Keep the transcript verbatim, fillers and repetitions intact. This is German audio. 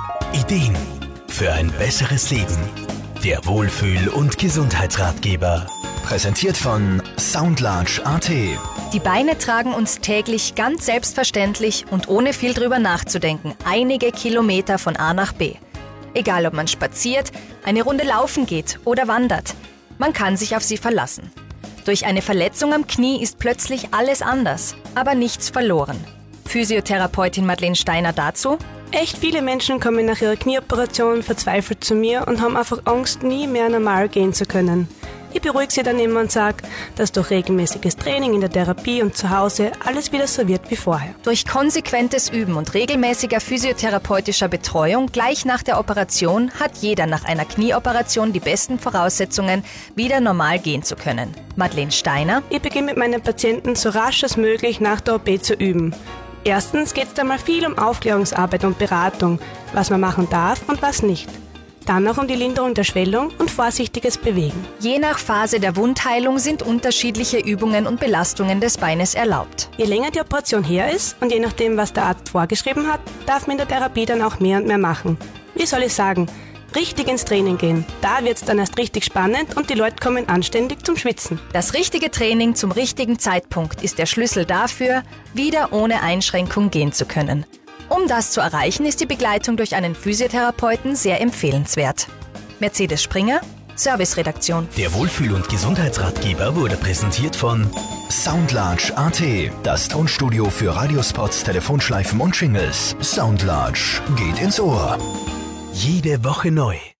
Ideen für ein besseres Leben. Der Wohlfühl- und Gesundheitsratgeber. Präsentiert von Soundlarge Punkt at. Die Beine tragen uns täglich ganz selbstverständlich und ohne viel drüber nachzudenken einige Kilometer von A nach B. Egal ob man spaziert, eine Runde laufen geht oder wandert, man kann sich auf sie verlassen. Durch eine Verletzung am Knie ist plötzlich alles anders, aber nichts verloren. Physiotherapeutin Madeleine Steiner dazu: Echt viele Menschen kommen nach ihrer Knieoperation verzweifelt zu mir und haben einfach Angst, nie mehr normal gehen zu können. Ich beruhige sie dann immer und sage, dass durch regelmäßiges Training in der Therapie und zu Hause alles wieder so wird wie vorher. Durch konsequentes Üben und regelmäßiger physiotherapeutischer Betreuung gleich nach der Operation hat jeder nach einer Knieoperation die besten Voraussetzungen, wieder normal gehen zu können. Madeleine Steiner: Ich beginne mit meinen Patienten so rasch als möglich nach der O P zu üben. Erstens geht es einmal viel um Aufklärungsarbeit und Beratung, was man machen darf und was nicht. Dann auch um die Linderung der Schwellung und vorsichtiges Bewegen. Je nach Phase der Wundheilung sind unterschiedliche Übungen und Belastungen des Beines erlaubt. Je länger die Operation her ist und je nachdem, was der Arzt vorgeschrieben hat, darf man in der Therapie dann auch mehr und mehr machen. Wie soll ich sagen? Richtig ins Training gehen. Da wird es dann erst richtig spannend und die Leute kommen anständig zum Schwitzen. Das richtige Training zum richtigen Zeitpunkt ist der Schlüssel dafür, wieder ohne Einschränkung gehen zu können. Um das zu erreichen, ist die Begleitung durch einen Physiotherapeuten sehr empfehlenswert. Mercedes Springer, Serviceredaktion. Der Wohlfühl- und Gesundheitsratgeber wurde präsentiert von Soundlarge Punkt at. Das Tonstudio für Radiospots, Telefonschleifen und Jingles. Soundlarge geht ins Ohr. Jede Woche neu.